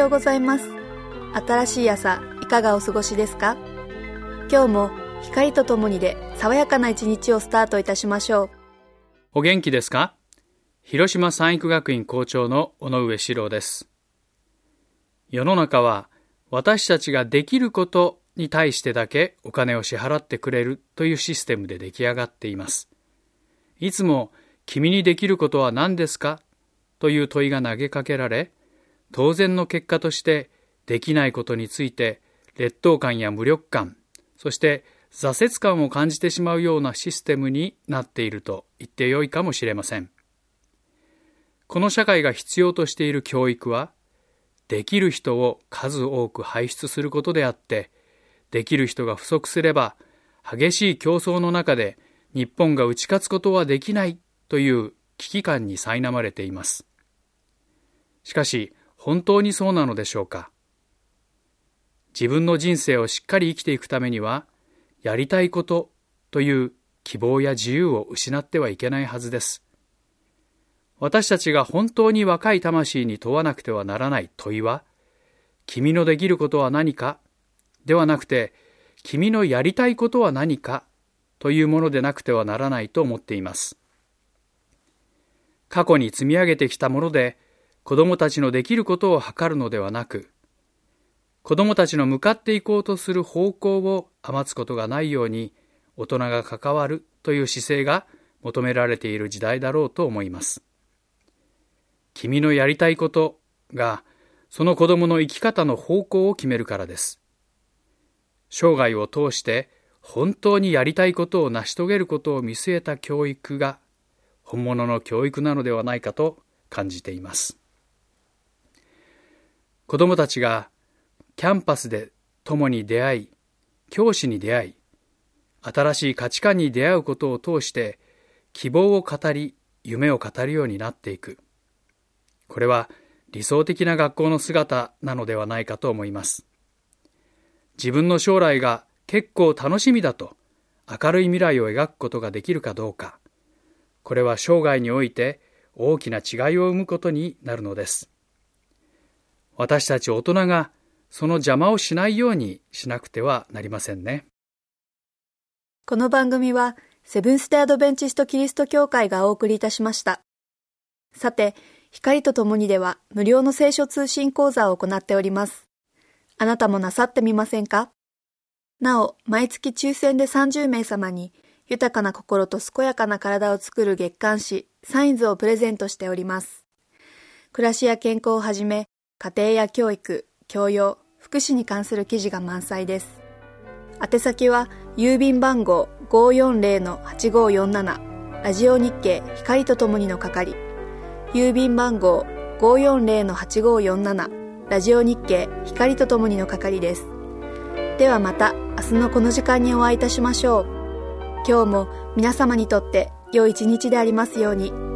ようございます。新しい朝、いかがお過ごしですか？今日も光とともにで爽やかな一日をスタートいたしましょう。 お元気ですか？広島産育学院校長の尾上史郎です。世の中は私たちができることに対してだけお金を支払ってくれるというシステムで出来上がっています。いつも君にできることは何ですかという問いが投げかけられ、当然の結果としてできないことについて劣等感や無力感、そして挫折感を感じてしまうようなシステムになっていると言ってよいかもしれません。この社会が必要としている教育は、できる人を数多く輩出することであって、できる人が不足すれば、激しい競争の中で日本が打ち勝つことはできないという危機感に苛まれています。しかし、本当にそうなのでしょうか？自分の人生をしっかり生きていくためには、やりたいことという希望や自由を失ってはいけないはずです。私たちが本当に若い魂に問わなくてはならない問いは、君のできることは何かではなくて、君のやりたいことは何かというものでなくてはならないと思っています。過去に積み上げてきたもので、子どもたちのできることを測るのではなく、子どもたちの向かっていこうとする方向を余つことがないように、大人が関わるという姿勢が求められている時代だろうと思います。君のやりたいことが、その子どもの生き方の方向を決めるからです。生涯を通して本当にやりたいことを成し遂げることを見据えた教育が本物の教育なのではないかと感じています。子どもたちがキャンパスで共に出会い、教師に出会い、新しい価値観に出会うことを通して希望を語り、夢を語るようになっていく。これは理想的な学校の姿なのではないかと思います。自分の将来が結構楽しみだと明るい未来を描くことができるかどうか、これは生涯において大きな違いを生むことになるのです。私たち大人がその邪魔をしないようにしなくてはなりませんね。 この番組はセブンステアドベンチストキリスト教会がお送りいたしました。さて、光とともにでは無料の聖書通信講座を行っております。あなたもなさってみませんか？なお、毎月抽選で30名様に豊かな心と健やかな体を作る月刊誌サインズをプレゼントしております。暮らしや健康をはじめ、家庭や教育、教養、福祉に関する記事が満載です。宛先は郵便番号 540-8547 ラジオ日経光とともにの係、郵便番号 540-8547 ラジオ日経光とともにの係です。ではまた明日のこの時間にお会いいたしましょう。今日も皆様にとって良い一日でありますように。